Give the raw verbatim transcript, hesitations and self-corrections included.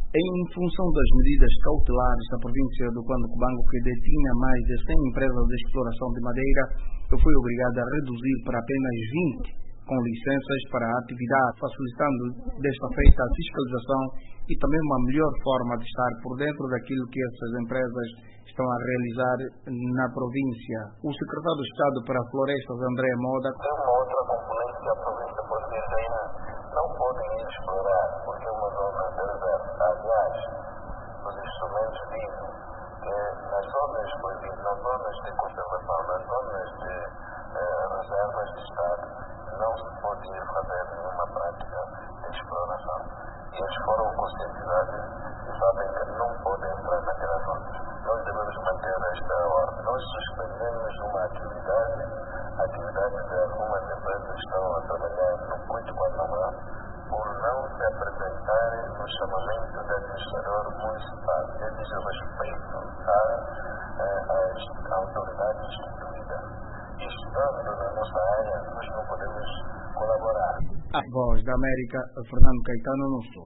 Em função das medidas cautelares da província do Cubango, que detinha mais de cem empresas de exploração de madeira, eu fui obrigado a reduzir para apenas vinte, com licenças para a atividade, facilitando desta feita a fiscalização e também uma melhor forma de estar por dentro daquilo que essas empresas estão a realizar na província. O secretário de Estado para Florestas, André Moda, tem uma outra componente que a província portuguesa ainda não pode ir explorar, porque é uma zona de reserva. Aliás, os instrumentos dizem que nas zonas proibidas, nas zonas de conservação, nas zonas de eh, reservas de Estado, não se pode ir fazer nenhuma prática de exploração. E eles foram conscientizados e sabem que não podem entrar naquelas zonas. Nós devemos manter esta ordem. Nós suspendemos uma atividade, a atividade de algumas empresas que estão a trabalhar no Muito Guanamá, por não se apresentarem no chamamento do administrador municipal. Ele diz respeito às autoridades instituídas. E estando na nossa área, nós não podemos colaborar. A Voz da América, Fernando Caetano, no Sul.